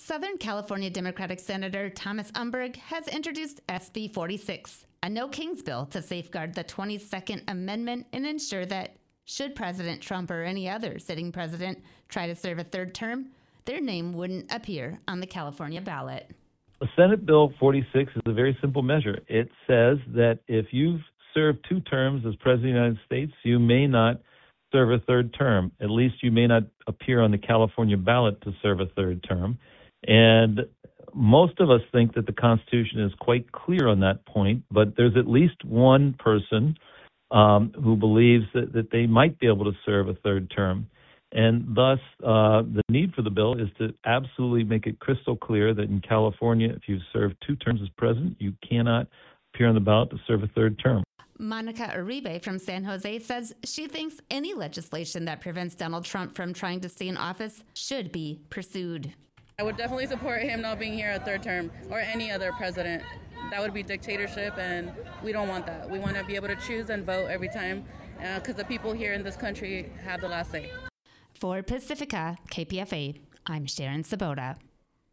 Southern California Democratic Senator Thomas Umberg has introduced SB 46, a No Kings bill to safeguard the 22nd Amendment and ensure that should President Trump or any other sitting president try to serve a third term, their name wouldn't appear on the California ballot. Senate Bill 46 is a very simple measure. It says that if you've served 2 terms as President of the United States, you may not serve a third term. At least you may not appear on the California ballot to serve a third term. And most of us think that the Constitution is quite clear on that point, but there's at least one person who believes that they might be able to serve a third term. And thus, the need for the bill is to absolutely make it crystal clear that in California, if you've served 2 terms as president, you cannot appear on the ballot to serve a third term. Monica Uribe from San Jose says she thinks any legislation that prevents Donald Trump from trying to stay in office should be pursued. I would definitely support him not being here a third term or any other president. That would be dictatorship, and we don't want that. We want to be able to choose and vote every time because the people here in this country have the last say. For Pacifica KPFA, I'm Sharon Sabota.